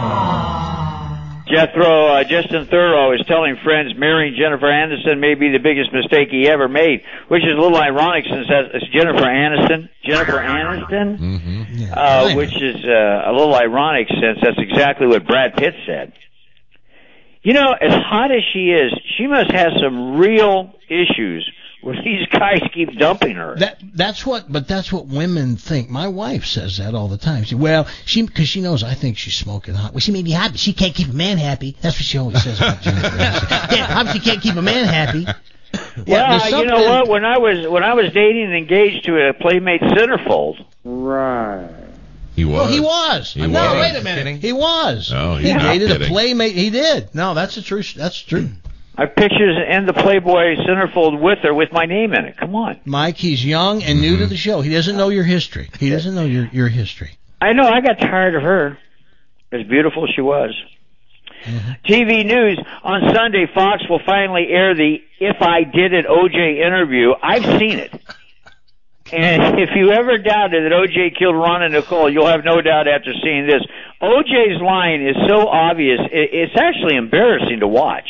Jethro, uh, Justin Thoreau is telling friends marrying Jennifer Aniston may be the biggest mistake he ever made, which is a little ironic since that's it's Jennifer Aniston. Jennifer Aniston? Mm-hmm. Uh, which is uh, a little ironic since that's exactly what Brad Pitt said. You know, as hot as she is, she must have some real issues where these guys keep dumping her. That that's what, but that's what women think. My wife says that all the time. She, well, she because she knows I think she's smoking hot. Well, she may be hot, but she can't keep a man happy. That's what she always says about Jennifer Aniston. Yeah, obviously can't keep a man happy. Yeah, there's Well, you know something- what? When I was when I was dating and engaged to a Playmate centerfold, right? He was. Well, he was. He no, was. wait a minute. He was. No, he's he not dated kidding. a playmate. He did. No, that's a true. That's true. I pictures in the Playboy centerfold with her with my name in it. Come on. Mike, he's young and new to the show. He doesn't know your history. He doesn't know your your history. I know. I got tired of her. As beautiful as she was. Mm-hmm. T V news on Sunday. Fox will finally air the "If I Did It" O J interview. I've seen it. And if you ever doubted that O J killed Ron and Nicole, you'll have no doubt after seeing this. O J's line is so obvious, it, it's actually embarrassing to watch.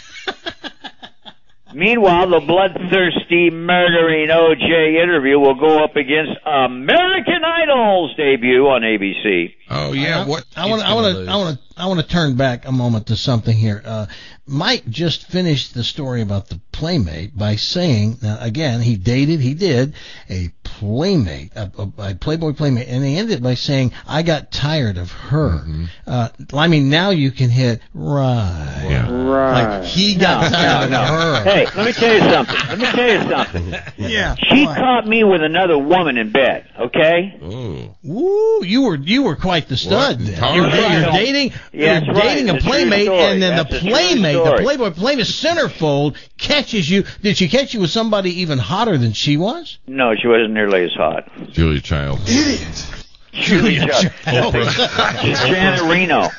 Meanwhile, the bloodthirsty, murdering O J interview will go up against American Idol's debut on A B C. Oh yeah, what? I want I want to I want to I want to turn back a moment to something here. Uh, Mike just finished the story about the Playmate by saying, now again, he dated, he did a Playmate, a, a, a Playboy Playmate, and he ended by saying, "I got tired of her." Mm-hmm. Uh, I mean, now you can hit right, Yeah. Right. like he got No, tired no, of no. her. Hey, let me tell you something. Let me tell you something. Yeah, She what? caught me with another woman in bed, okay? Oh. Woo, you were you were quite the stud. What? Then. Talk You're, about you're it. dating, Yeah, you're that's right. dating a It's a true Playmate, story. and then That's the a true Playmate, the story. Playboy Playmate centerfold catches you. Did she catch you with somebody even hotter than she was? No, she wasn't nearly as hot. Julia Childs. Idiot. Julia Childs. She's Janet Reno.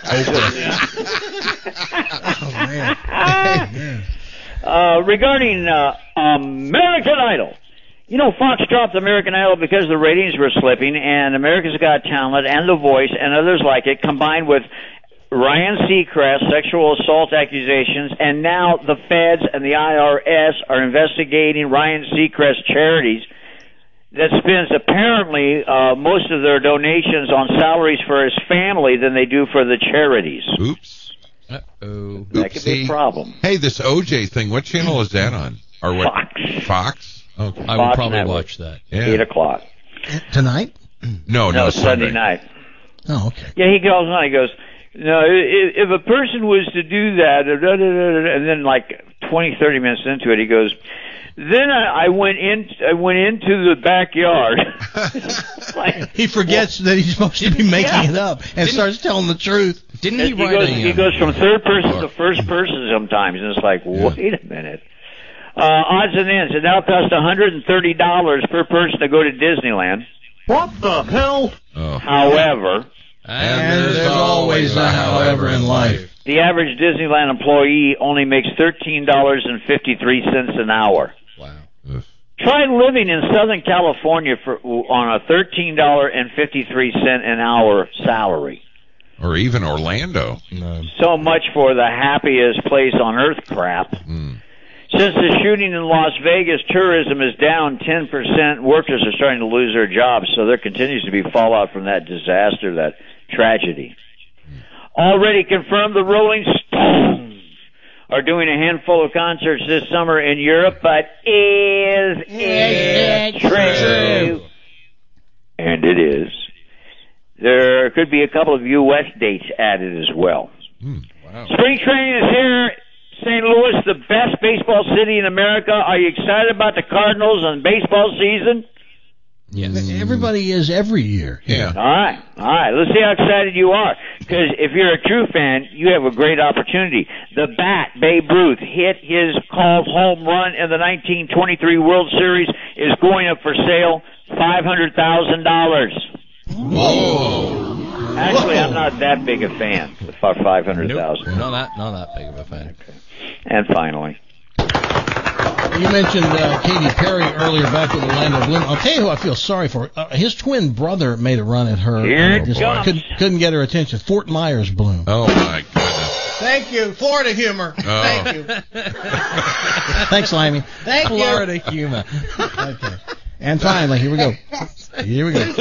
Oh man. Uh, regarding uh, American Idol. You know, Fox dropped American Idol because the ratings were slipping, and America's Got Talent and The Voice and others like it, combined with Ryan Seacrest sexual assault accusations, and now the feds and the I R S are investigating Ryan Seacrest charities that spends apparently uh, most of their donations on salaries for his family than they do for the charities. Oops. Uh-oh. That could be a problem. Hey, this O J thing, what channel is that on? Or what? Fox. Fox? Okay. I will Fox probably Network. watch that. Yeah. Eight o'clock. Tonight? No, no, No, Sunday. Sunday night. Oh, okay. Yeah, he goes on. He goes, no, if, if a person was to do that, da, da, da, da, and then like twenty, thirty minutes into it, he goes, then I, I went in. I went into the backyard. Like, He forgets that he's supposed to be making Yeah. it up and starts telling the truth. Didn't he, he write goes, a... he um, goes from third person to first person sometimes, and it's like, wait a minute. Uh, odds and ends. It now costs one hundred thirty dollars per person to go to Disneyland. What the hell? Oh. However, And there's always a however in life. the average Disneyland employee only makes thirteen dollars and fifty-three cents an hour. Wow. Ugh. Try living in Southern California for on a thirteen dollars and fifty-three cents an hour salary. Or even Orlando. No. So much for the happiest place on earth crap. Mm. Since the shooting in Las Vegas, tourism is down ten percent. Workers are starting to lose their jobs, so there continues to be fallout from that disaster, that tragedy. Already confirmed, the Rolling Stones are doing a handful of concerts this summer in Europe, but is it true? And it is. There could be a couple of U S dates added as well. Mm, wow. Spring training is here. Saint Louis, the best baseball city in America. Are you excited about the Cardinals and baseball season? Yes. Everybody is every year. Yeah. All right. All right. Let's see how excited you are. Because if you're a true fan, you have a great opportunity. The Bat, Babe Ruth, hit his called home run in the nineteen twenty-three World Series, is going up for sale, five hundred thousand dollars. Whoa. Actually, Whoa. I'm not that big a fan for five hundred thousand dollars. Nope, not that, not that big of a fan. And finally, You mentioned uh, Katy Perry earlier back with Orlando Bloom. I'll tell you who I feel sorry for. Uh, his twin brother made a run at her. Here it uh, just comes. couldn't, couldn't get her attention. Fort Myers Bloom. Oh, my goodness. Thank you. Florida humor. Oh. Thank you. Thanks, Limey. Thank you. Florida humor. Okay. And finally, here we go. Here we go.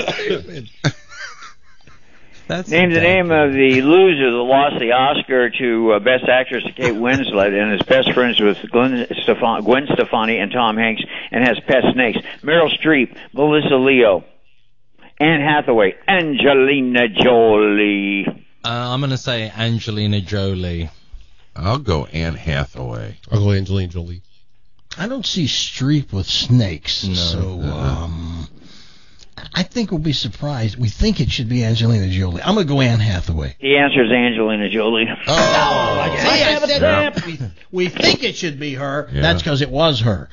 That's name the name of the loser that lost the Oscar to uh, Best Actress to Kate Winslet and is best friends with Gwen, Stefan, Gwen Stefani and Tom Hanks and has pet snakes. Meryl Streep, Melissa Leo, Anne Hathaway, Angelina Jolie. Uh, I'm going to say Angelina Jolie. I'll go Anne Hathaway. I'll go Angelina Jolie. I don't see Streep with snakes, No. so um, I think we'll be surprised. We think it should be Angelina Jolie. I'm going to go Anne Hathaway. The answer is Angelina Jolie. Oh, I I see, I have a said tap. that. We, we think it should be her. Yeah. That's because it was her.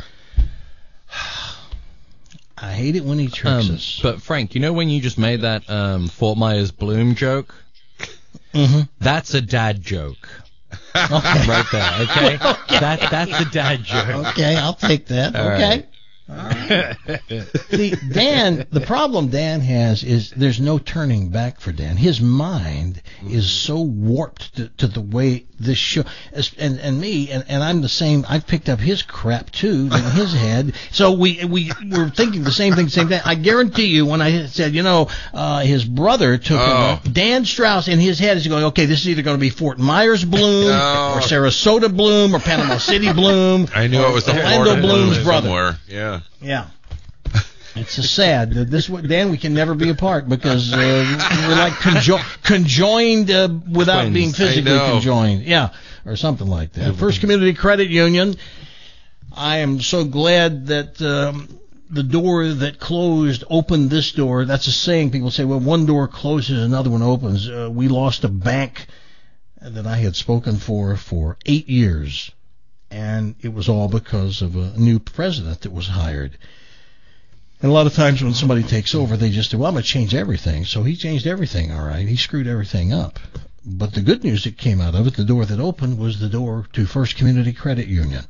I hate it when he tricks Um, us. but Frank, you know when you just made that um, Fort Myers Bloom joke? Mm-hmm. That's a dad joke. Okay. Right there, okay? Okay. That, that's a dad joke. Okay, I'll take that. All okay. right. All right. See, Dan, the problem Dan has is there's no turning back for Dan. His mind is so warped to, to the way this show, and and me, and, and I'm the same. I've picked up his crap too in his head. So we we were thinking the same thing, same thing. I guarantee you, when I said, you know, uh, his brother took Oh. a, Dan Strauss in his head is going, okay, this is either going to be Fort Myers Bloom No. or Sarasota Bloom or Panama City Bloom. I knew or it was the Orlando Florida Bloom's Bloom brother. somewhere. Yeah. Yeah. It's a sad. This Dan, we can never be apart because uh, we're like conjo- conjoined uh, without Twins. being physically I know. conjoined. Yeah, or something like that. First Community Credit Union. I am so glad that um, the door that closed opened this door. That's a saying. People say, well, one door closes, another one opens. Uh, we lost a bank that I had spoken for for eight years. And it was all because of a new president that was hired. And a lot of times when somebody takes over, they just say, well, I'm going to change everything. So he changed everything, all right. He screwed everything up. But the good news that came out of it, the door that opened, was the door to First Community Credit Union.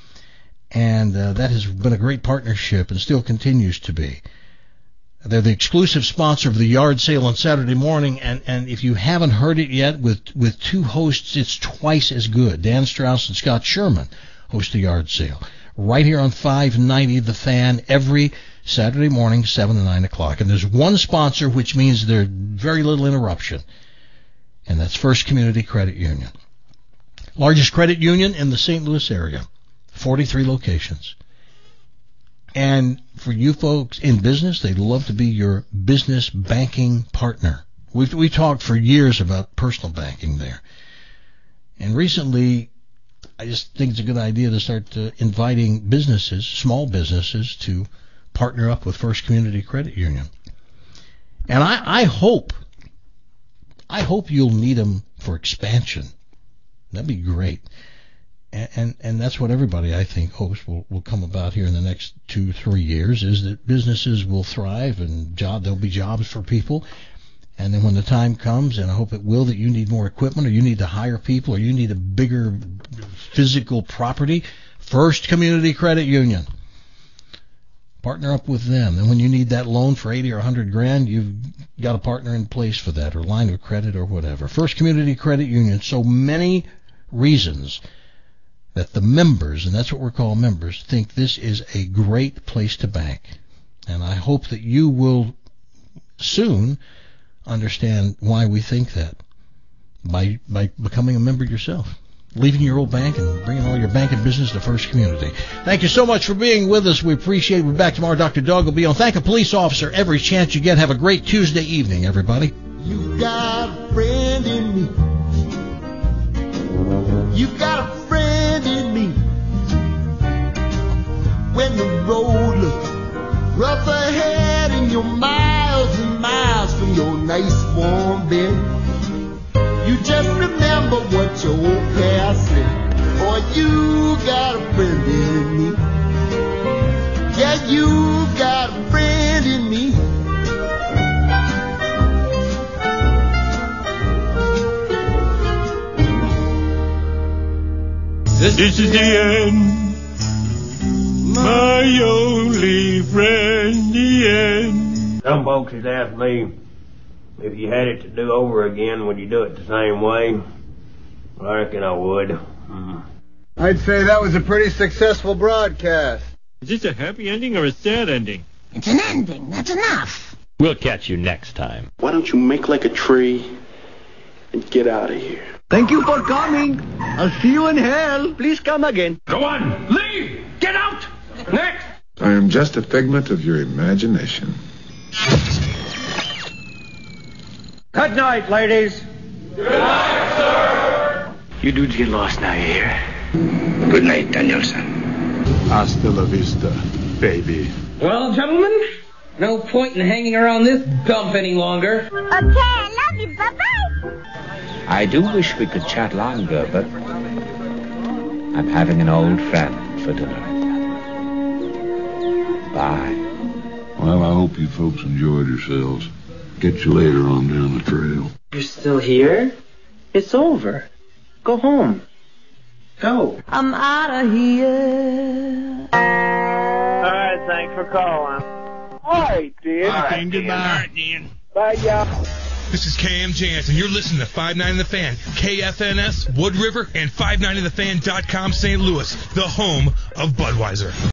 And uh, that has been a great partnership and still continues to be. They're the exclusive sponsor of the yard sale on Saturday morning, and, and if you haven't heard it yet, with, with two hosts, it's twice as good. Dan Strauss and Scott Sherman host the yard sale. Right here on five ninety The Fan, every Saturday morning, seven to nine o'clock. And there's one sponsor, which means there's very little interruption, and that's First Community Credit Union. Largest credit union in the Saint Louis area, forty-three locations. And for you folks in business, they'd love to be your business banking partner. We've we talked for years about personal banking there. And recently, I just think it's a good idea to start uh, inviting businesses, small businesses, to partner up with First Community Credit Union. And I, I hope, I hope you'll need them for expansion. That'd be great. And, and and that's what everybody, I think, hopes will, will come about here in the next two, three years, is that businesses will thrive and job there'll be jobs for people. And then when the time comes, and I hope it will, that you need more equipment or you need to hire people or you need a bigger physical property, First Community Credit Union. Partner up with them. And when you need that loan for eighty or one hundred grand, you've got a partner in place for that, or line of credit or whatever. First Community Credit Union. So many reasons that the members, and that's what we're called members, think this is a great place to bank. And I hope that you will soon understand why we think that by by becoming a member yourself, leaving your old bank and bringing all your banking business to First Community. Thank you so much for being with us. We appreciate it. We'll be back tomorrow. Doctor Doug will be on. Thank a police officer every chance you get. Have a great Tuesday evening, everybody. You got a friend in me. You got a friend in me. When the road looks rough ahead and you're miles and miles from your nice warm bed, you just remember what your old past said. Boy, you got a friend in me. Yeah, you got a friend in me. This, this is the end. My only friend, the end. Some folks has asked me if you had it to do over again, would you do it the same way? Well, I reckon I would. Mm. I'd say that was a pretty successful broadcast. Is this a happy ending or a sad ending? It's an ending. That's enough. We'll catch you next time. Why don't you make like a tree and get out of here? Thank you for coming. I'll see you in hell. Please come again. Go on. Leave. Get out. Next. I am just a figment of your imagination. Good night, ladies. Good night, sir. You dudes get lost now, you hear? Good night, Danielson. Hasta la vista, baby. Well, gentlemen, no point in hanging around this dump any longer. Okay, I love you. Bye-bye. I do wish we could chat longer, but I'm having an old friend for dinner. Bye. Well, I hope you folks enjoyed yourselves. Get you later on down the trail. You're still here? It's over. Go home. Go. I'm out of here. All right, thanks for calling. All right, dude. All right, goodbye. All right, Dan. Bye, y'all. This is K M Jansen. You're listening to five ninety The Fan, K F N S, Wood River, and five ninety the fan dot com Saint Louis, the home of Budweiser.